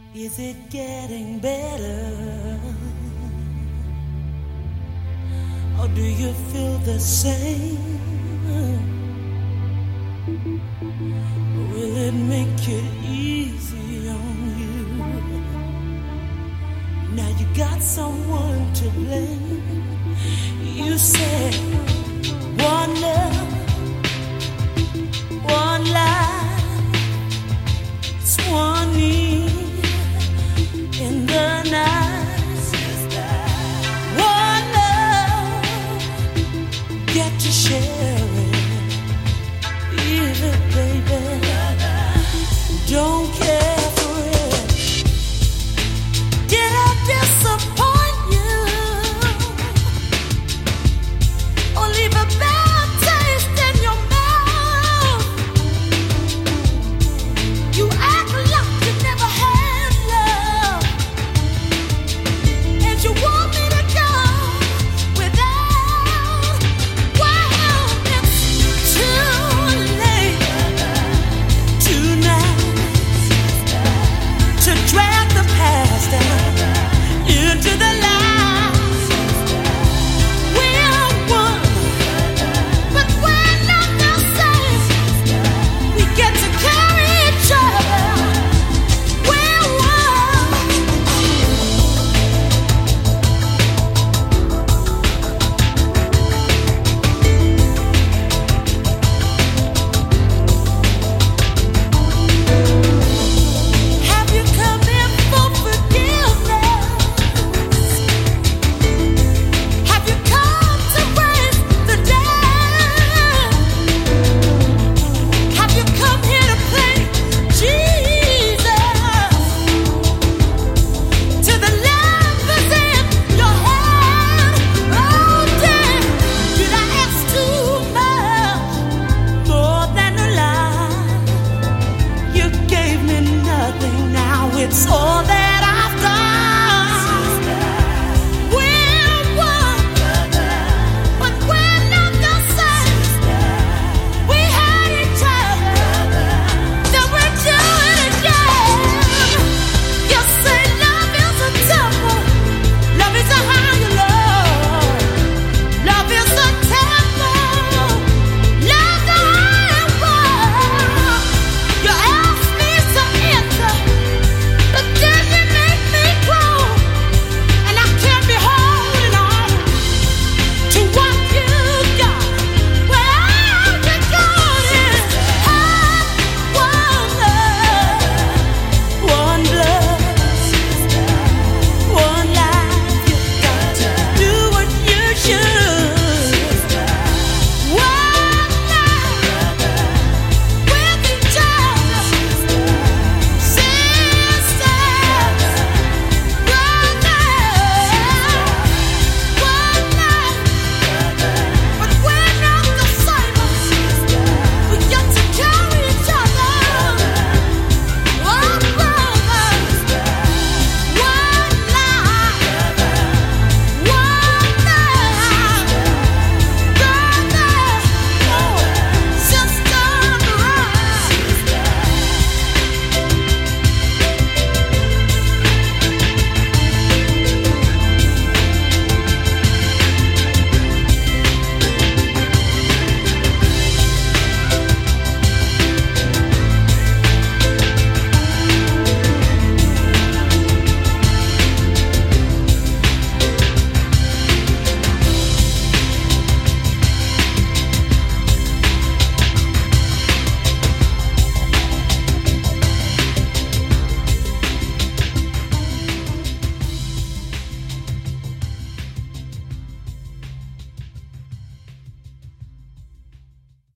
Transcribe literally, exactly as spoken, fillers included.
Is it getting better? Or do you feel the same? Will it make it easy on you? Now you got someone to blame. You said one love, one life, it's one need in the night. One love, get to share it, even baby. Don't care for it. Did I disappoint you or leave a bad taste in your mouth? You act like you never had love, and you want me to go without. Well, it's too late tonight to drag the past down into the light. We're one, but we're not the same. We get to carry each other. We're one. Have you come in for forgiveness? Have you come to raise the dead? Have you come here to play Jesus? To the lamp is in your hand. Oh, damn, did I ask too much? More than a lie. You gave me nothing, now it's all that